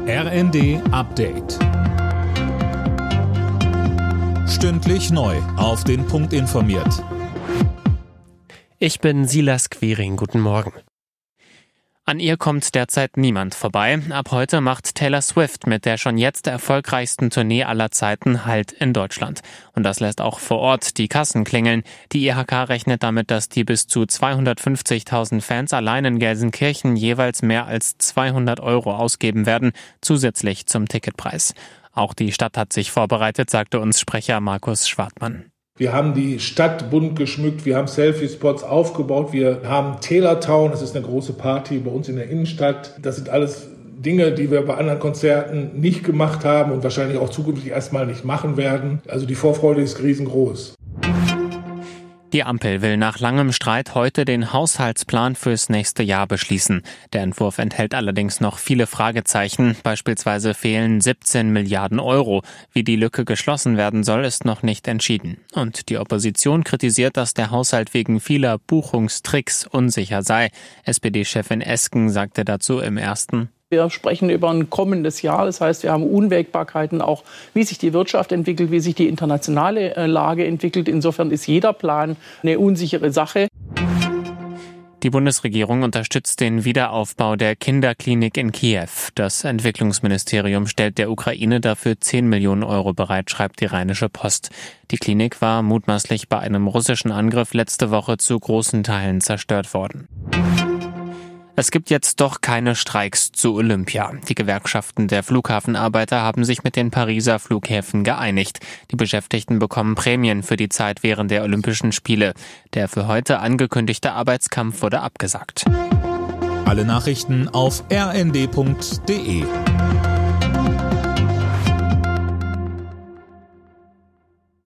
RND Update. Stündlich neu auf den Punkt informiert. Ich bin Silas Quiring, guten Morgen. An ihr kommt derzeit niemand vorbei. Ab heute macht Taylor Swift mit der schon jetzt erfolgreichsten Tournee aller Zeiten Halt in Deutschland. Und das lässt auch vor Ort die Kassen klingeln. Die IHK rechnet damit, dass die bis zu 250.000 Fans allein in Gelsenkirchen jeweils mehr als 200 € ausgeben werden, zusätzlich zum Ticketpreis. Auch die Stadt hat sich vorbereitet, sagte uns Sprecher Markus Schwartmann. Wir haben die Stadt bunt geschmückt, wir haben Selfie-Spots aufgebaut, wir haben Taylor Town, das ist eine große Party bei uns in der Innenstadt. Das sind alles Dinge, die wir bei anderen Konzerten nicht gemacht haben und wahrscheinlich auch zukünftig erstmal nicht machen werden. Also die Vorfreude ist riesengroß. Die Ampel will nach langem Streit heute den Haushaltsplan fürs nächste Jahr beschließen. Der Entwurf enthält allerdings noch viele Fragezeichen. Beispielsweise fehlen 17 Milliarden €. Wie die Lücke geschlossen werden soll, ist noch nicht entschieden. Und die Opposition kritisiert, dass der Haushalt wegen vieler Buchungstricks unsicher sei. SPD-Chefin Esken sagte dazu im Ersten: Wir sprechen über ein kommendes Jahr. Das heißt, wir haben Unwägbarkeiten auch, wie sich die Wirtschaft entwickelt, wie sich die internationale Lage entwickelt. Insofern ist jeder Plan eine unsichere Sache. Die Bundesregierung unterstützt den Wiederaufbau der Kinderklinik in Kiew. Das Entwicklungsministerium stellt der Ukraine dafür 10 Millionen € bereit, schreibt die Rheinische Post. Die Klinik war mutmaßlich bei einem russischen Angriff letzte Woche zu großen Teilen zerstört worden. Es gibt jetzt doch keine Streiks zu Olympia. Die Gewerkschaften der Flughafenarbeiter haben sich mit den Pariser Flughäfen geeinigt. Die Beschäftigten bekommen Prämien für die Zeit während der Olympischen Spiele. Der für heute angekündigte Arbeitskampf wurde abgesagt. Alle Nachrichten auf rnd.de.